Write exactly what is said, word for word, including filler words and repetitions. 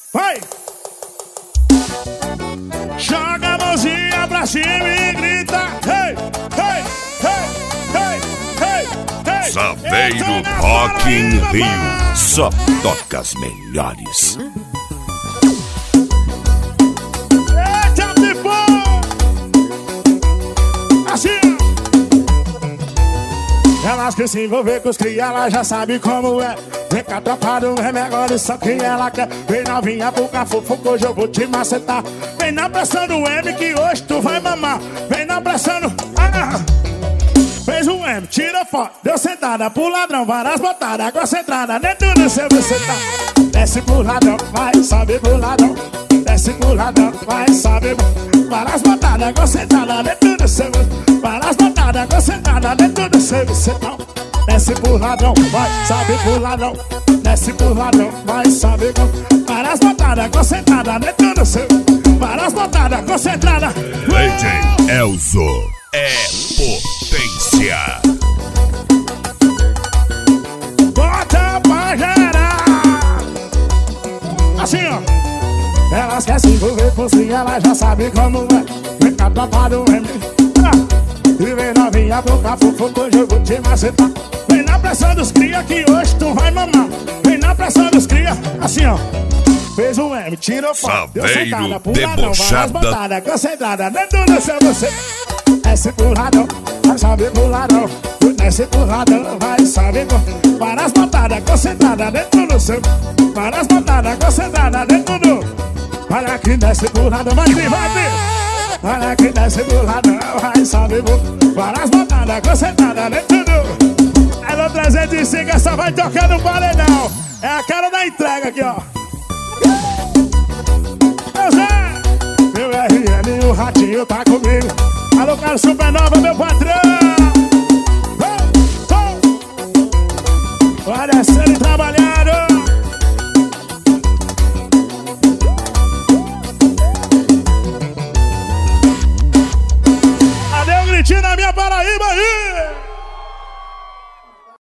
Vai! Joga a mãozinha pra cima e grita: Hey, hey, hey, hey, hey, hey. Saveiro Rock in Rio, só toca as melhores. Eita, pipão! Assim! Elas que se envolver com os cria, ela já sabe como é. Vem cá, tropa do M, agora isso que ela quer. Vem novinha pro cafofo, que hoje eu vou te macetar. Vem na pressão do M, que hoje tu vai mamar. Vem na pressão do... Ah! Fez um M, tira foto, deu sentada pro ladrão, várias botadas, água centrada, dentro do seu você tá. Desce pro ladrão, vai, sobe pro ladrão. Desce pro ladrão, vai, sobe pro... Várias botadas, água centrada, dentro do seu... Várias botadas, água centrada, dentro do seu você tá. Desce pro ladrão, vai, sobe pro ladrão. Desce pro ladrão, vai, sobe pro... Várias botadas, concentrada, dentro do seu... Várias botadas, concentrada. D J Elzo é potência. Bota pra gerar. Assim, ó. Elas querem se envolver com si, ela já sabe como é. Vem cá, tropa do M. E vem novinha pro cafofo, que hoje eu vou te macetar. Vem na pressão dos cria, que hoje tu vai mamar. Vem na pressão dos cria, assim, ó. Fez um M, tirou foto, deu sentada pro ladrão, várias botadas, concentrada, dentro do seu você. Desce pro ladrão, vai saber pro ladrão. Desce pro ladrão, vai saber pro... Várias botadas, concentrada, dentro do seu. Várias botadas, concentrada, dentro do... Olha que desce pro ladrão, vai vir, vai vir. Olha que desce pro ladrão, vai saber pro... Várias botadas, concentrada, dentro do... Ela trezentos e cinco, essa vai tocar no paredão. É a cara da entrega aqui, ó. Meu Zé, meu R N, o ratinho tá comigo. Alô, Carlos Supernova, meu patrão. Oh, oh. Vai descendo e trabalhando. Cadê o gritinho na minha Paraíba aí?